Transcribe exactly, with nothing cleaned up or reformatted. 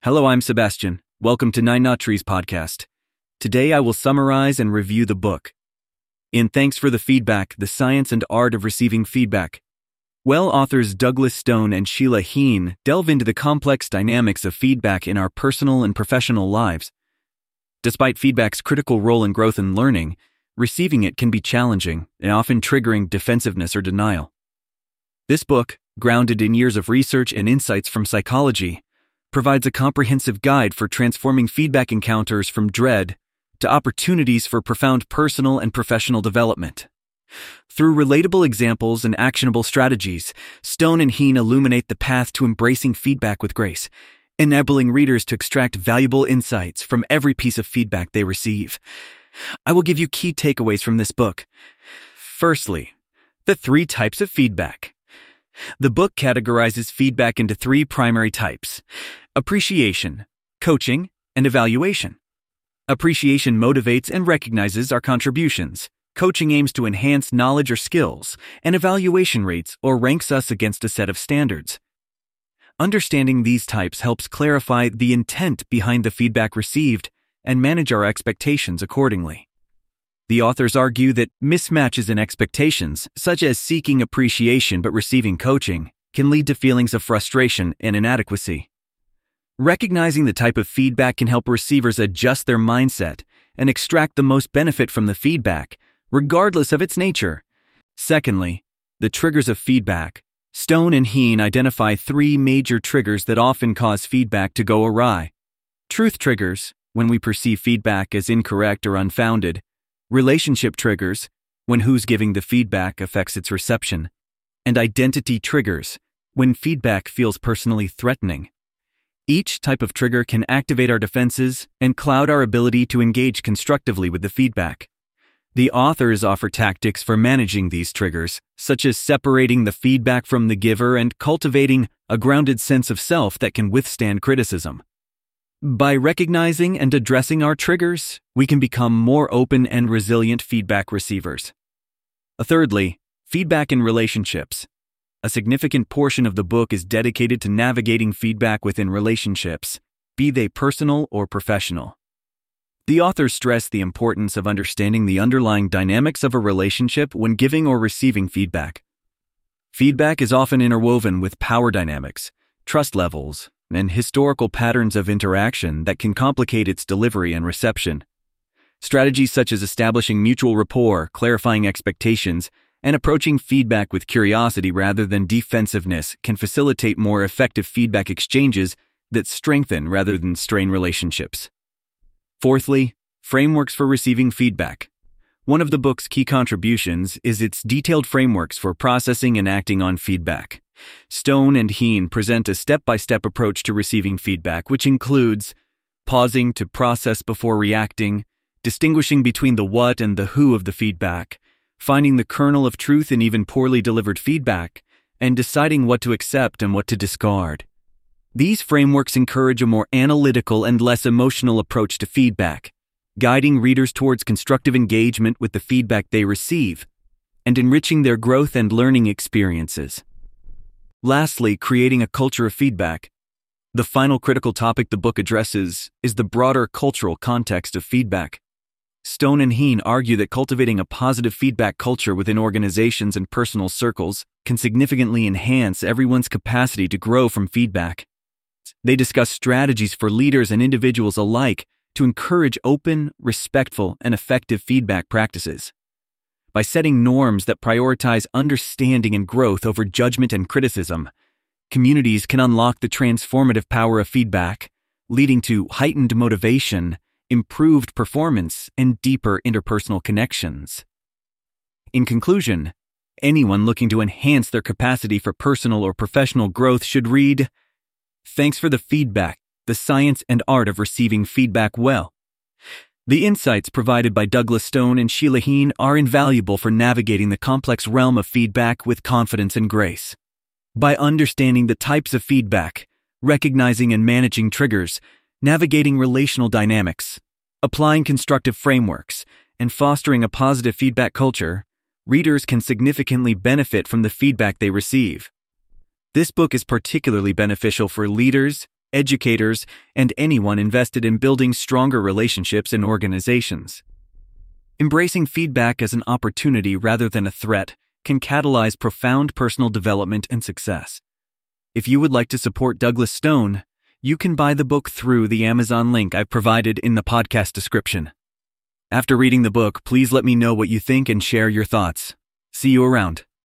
Hello, I'm Sebastian. Welcome to Nine Knot Trees podcast. Today I will summarize and review the book. In Thanks for the Feedback, The Science and Art of Receiving Feedback. Well, authors Douglas Stone and Sheila Heen delve into the complex dynamics of feedback in our personal and professional lives. Despite feedback's critical role in growth and learning, receiving it can be challenging and often triggering defensiveness or denial. This book, grounded in years of research and insights from psychology, provides a comprehensive guide for transforming feedback encounters from dread to opportunities for profound personal and professional development. Through relatable examples and actionable strategies, Stone and Heen illuminate the path to embracing feedback with grace, enabling readers to extract valuable insights from every piece of feedback they receive. I will give you key takeaways from this book. Firstly, the three types of feedback. The book categorizes feedback into three primary types: appreciation, coaching, and evaluation. Appreciation motivates and recognizes our contributions. Coaching aims to enhance knowledge or skills, and evaluation rates or ranks us against a set of standards. Understanding these types helps clarify the intent behind the feedback received and manage our expectations accordingly. The authors argue that mismatches in expectations, such as seeking appreciation but receiving coaching, can lead to feelings of frustration and inadequacy. Recognizing the type of feedback can help receivers adjust their mindset and extract the most benefit from the feedback, regardless of its nature. Secondly, the triggers of feedback. Stone and Heen identify three major triggers that often cause feedback to go awry. Truth triggers, when we perceive feedback as incorrect or unfounded. Relationship triggers, when who's giving the feedback affects its reception. And identity triggers, when feedback feels personally threatening. Each type of trigger can activate our defenses and cloud our ability to engage constructively with the feedback. The authors offer tactics for managing these triggers, such as separating the feedback from the giver and cultivating a grounded sense of self that can withstand criticism. By recognizing and addressing our triggers, we can become more open and resilient feedback receivers. Thirdly, feedback in relationships. A significant portion of the book is dedicated to navigating feedback within relationships, be they personal or professional. The authors stress the importance of understanding the underlying dynamics of a relationship when giving or receiving feedback. Feedback is often interwoven with power dynamics, trust levels, and historical patterns of interaction that can complicate its delivery and reception. Strategies such as establishing mutual rapport, clarifying expectations, and approaching feedback with curiosity rather than defensiveness can facilitate more effective feedback exchanges that strengthen rather than strain relationships. Fourthly, frameworks for receiving feedback. One of the book's key contributions is its detailed frameworks for processing and acting on feedback. Stone and Heen present a step-by-step approach to receiving feedback, which includes pausing to process before reacting, distinguishing between the what and the who of the feedback, finding the kernel of truth in even poorly delivered feedback, and deciding what to accept and what to discard. These frameworks encourage a more analytical and less emotional approach to feedback, guiding readers towards constructive engagement with the feedback they receive, and enriching their growth and learning experiences. Lastly, creating a culture of feedback. The final critical topic the book addresses is the broader cultural context of feedback. Stone and Heen argue that cultivating a positive feedback culture within organizations and personal circles can significantly enhance everyone's capacity to grow from feedback. They discuss strategies for leaders and individuals alike to encourage open, respectful, and effective feedback practices. By setting norms that prioritize understanding and growth over judgment and criticism, communities can unlock the transformative power of feedback, leading to heightened motivation, improved performance, and deeper interpersonal connections. In conclusion, anyone looking to enhance their capacity for personal or professional growth should read Thanks for the Feedback, The Science and Art of Receiving Feedback Well. The insights provided by Douglas Stone and Sheila Heen are invaluable for navigating the complex realm of feedback with confidence and grace. By understanding the types of feedback, recognizing and managing triggers, navigating relational dynamics, applying constructive frameworks, and fostering a positive feedback culture, readers can significantly benefit from the feedback they receive. This book is particularly beneficial for leaders, educators, and anyone invested in building stronger relationships in organizations. Embracing feedback as an opportunity rather than a threat can catalyze profound personal development and success. If you would like to support Douglas Stone, you can buy the book through the Amazon link I've provided in the podcast description. After reading the book, please let me know what you think and share your thoughts. See you around.